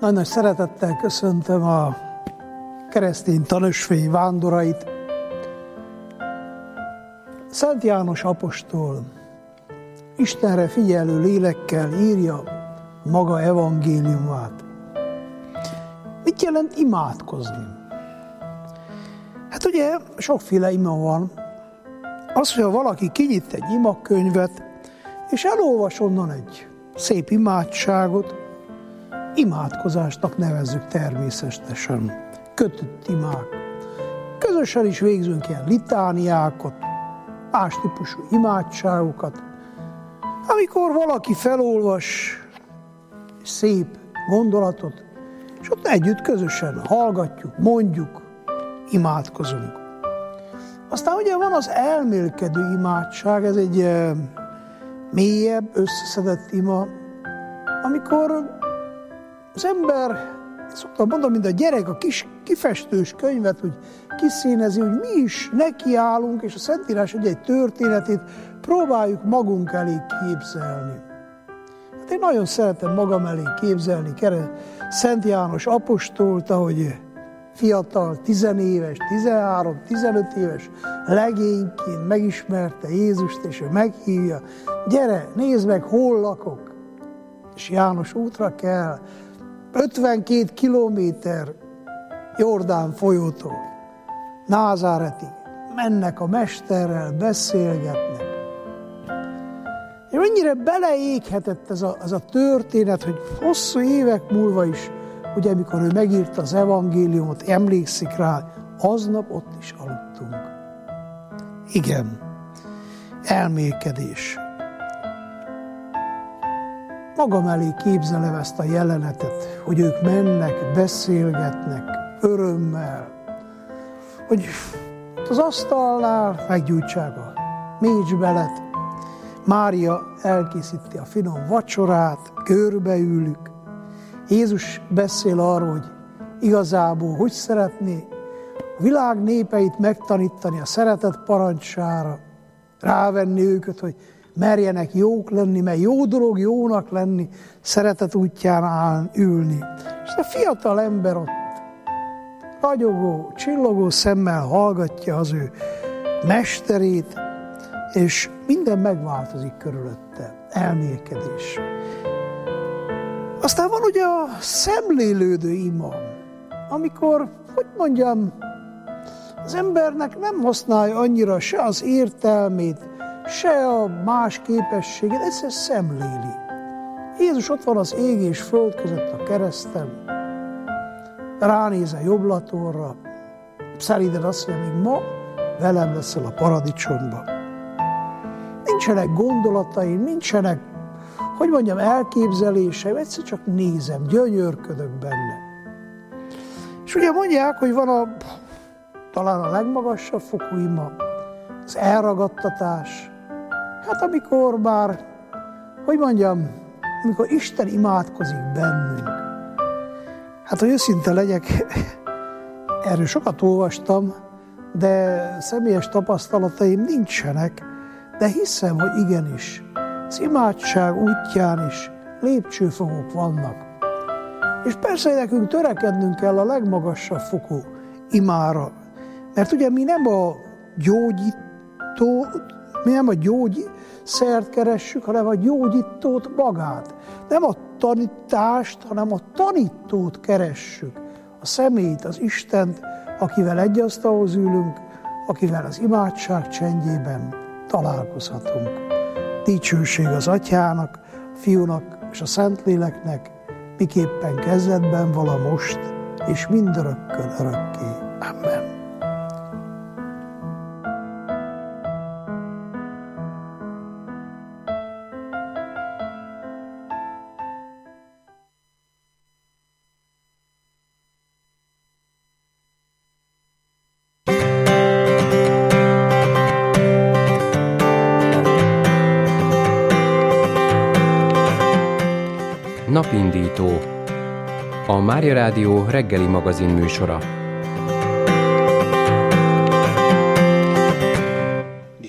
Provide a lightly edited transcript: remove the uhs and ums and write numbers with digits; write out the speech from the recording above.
Nagy-nagy szeretettel köszöntöm a keresztény tanösvény vándorait. Szent János apostol Istenre figyelő lélekkel írja maga evangéliumát. Mit jelent imádkozni? Hát ugye sokféle ima van. Az, hogy valaki kinyit egy imakönyvet, és elolvas onnan egy szép imádságot, imádkozásnak nevezzük természetesen. Kötött imák. Közösen is végzünk ilyen litániákat, más típusú imádságokat. Amikor valaki felolvas szép gondolatot, és ott együtt közösen hallgatjuk, mondjuk, imádkozunk. Aztán ugye van az elmélkedő imádság, ez egy mélyebb, összeszedett ima, amikor az ember, szoktam mondani, mint a gyerek a kis kifestős könyvet, hogy kiszínezi, hogy mi is nekiállunk, és a Szentírás egy történetét próbáljuk magunk elé képzelni. Hát én nagyon szeretem magam elé képzelni Szent János apostolt, ahogy fiatal, 10 éves, 13, 15 éves legényként megismerte Jézust, és ő meghívja, gyere, nézd meg, hol lakok. És János útra kell, 52 kilométer Jordán folyótól Názáretig. Mennek a mesterrel, beszélgetnek. És mennyire beleéghetett ez a történet, hogy hosszú évek múlva is, ugye amikor ő megírta az evangéliumot, emlékszik rá, aznap ott is aludtunk. Igen, elmélkedés. Magam elé képzelem ezt a jelenetet, hogy ők mennek, beszélgetnek, örömmel, hogy az asztalnál meggyújtsák a mécsbelet, Mária elkészíti a finom vacsorát, körbeülünk, Jézus beszél arról, hogy igazából hogy szeretné a világ népeit megtanítani a szeretet parancsára, rávenni őket, hogy merjenek jók lenni, mert jó dolog jónak lenni, szeretet útján ülni. És a fiatal ember ott ragyogó, csillogó szemmel hallgatja az ő mesterét, és minden megváltozik körülötte. Elmélkedés. Aztán van ugye a szemlélődő ima, amikor, hogy mondjam, az embernek nem használja annyira se az értelmét, se a más képességet, egyszerűen szemléli. Jézus ott van az ég és föld között a kereszten, ránéz a jobblatorra, szeriden azt mondja, még ma velem leszel a paradicsomba. Nincsenek gondolataim, nincsenek, hogy mondjam, elképzeléseim, egyszer csak nézem, gyönyörködök benne. És ugye mondják, hogy van talán a legmagasabb fokú ima, az elragadtatás. Hát amikor már, hogy mondjam, amikor Isten imádkozik bennünk. Hát, hogy őszinte legyek, erről sokat olvastam, de személyes tapasztalataim nincsenek, de hiszem, hogy igenis, az imádság útján is lépcsőfokok vannak. És persze nekünk törekednünk kell a legmagasabb fokú imára, mert ugye mi nem a gyógyszert keressük, hanem a gyógyítót magát. Nem a tanítást, hanem a tanítót keressük. A személyt, az Istent, akivel egy asztalhoz ülünk, akivel az imádság csendjében találkozhatunk. Dicsőség az Atyának, a Fiúnak és a Szentléleknek, miképpen kezdetben vala most, és mindörökkön örökké. Amen. Napindító. A Mária Rádió reggeli magazin műsora.